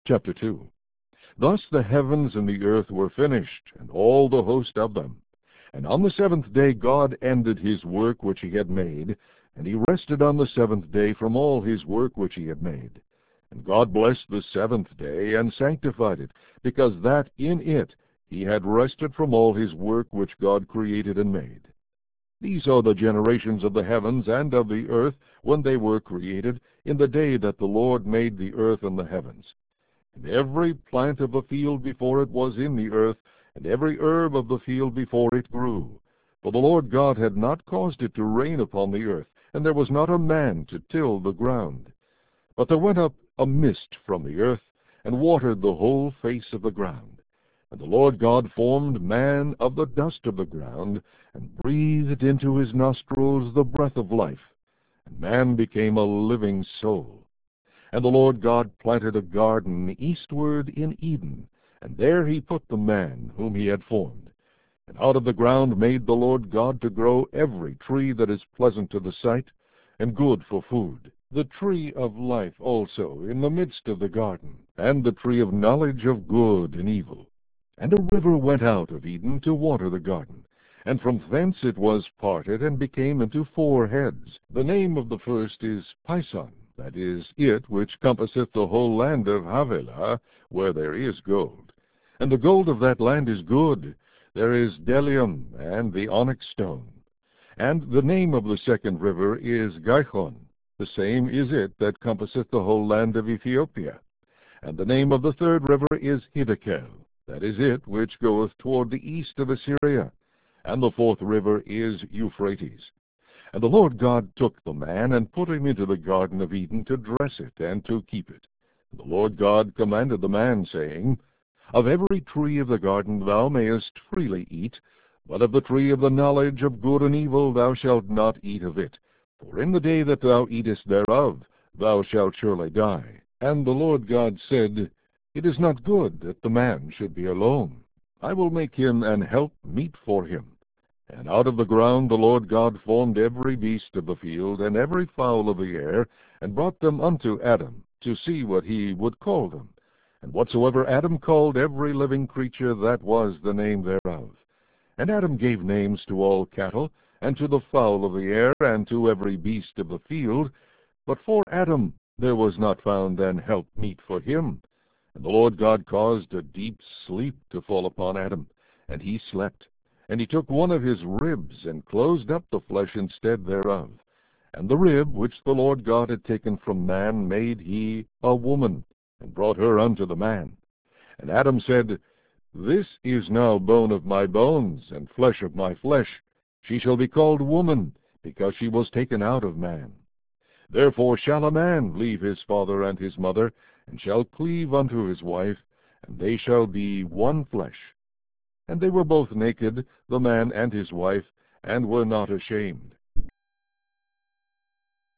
Chapter 2. Thus the heavens and the earth were finished, and all the host of them. And on the seventh day God ended his work which he had made, and he rested on the seventh day from all his work which he had made. And God blessed the seventh day, and sanctified it, because that in it he had rested from all his work which God created and made. These are the generations of the heavens and of the earth when they were created, in the day that the Lord made the earth and the heavens. And every plant of the field before it was in the earth, and every herb of the field before it grew. For the Lord God had not caused it to rain upon the earth, and there was not a man to till the ground. But there went up a mist from the earth, and watered the whole face of the ground. And the Lord God formed man of the dust of the ground, and breathed into his nostrils the breath of life. And man became a living soul. And the Lord God planted a garden eastward in Eden, and there he put the man whom he had formed. And out of the ground made the Lord God to grow every tree that is pleasant to the sight, and good for food, the tree of life also in the midst of the garden, and the tree of knowledge of good and evil. And a river went out of Eden to water the garden, and from thence it was parted, and became into 4 heads. The name of the first is Pison, that is it which compasseth the whole land of Havilah, where there is gold. And the gold of that land is good. There is bdellium, and the onyx stone. And the name of the second river is Gihon. The same is it that compasseth the whole land of Ethiopia. And the name of the third river is Hiddekel. That is it which goeth toward the east of Assyria. And the fourth river is Euphrates. And the Lord God took the man, and put him into the garden of Eden to dress it, and to keep it. And the Lord God commanded the man, saying, Of every tree of the garden thou mayest freely eat, but of the tree of the knowledge of good and evil thou shalt not eat of it. For in the day that thou eatest thereof thou shalt surely die. And the Lord God said, It is not good that the man should be alone. I will make him an help meet for him. And out of the ground the Lord God formed every beast of the field, and every fowl of the air, and brought them unto Adam, to see what he would call them. And whatsoever Adam called every living creature, that was the name thereof. And Adam gave names to all cattle, and to the fowl of the air, and to every beast of the field. But for Adam there was not found an help meet for him. And the Lord God caused a deep sleep to fall upon Adam, and he slept. And he took one of his ribs, and closed up the flesh instead thereof. And the rib which the Lord God had taken from man made he a woman, and brought her unto the man. And Adam said, This is now bone of my bones, and flesh of my flesh. She shall be called woman, because she was taken out of man. Therefore shall a man leave his father and his mother, and shall cleave unto his wife, and they shall be one flesh. And they were both naked, the man and his wife, and were not ashamed.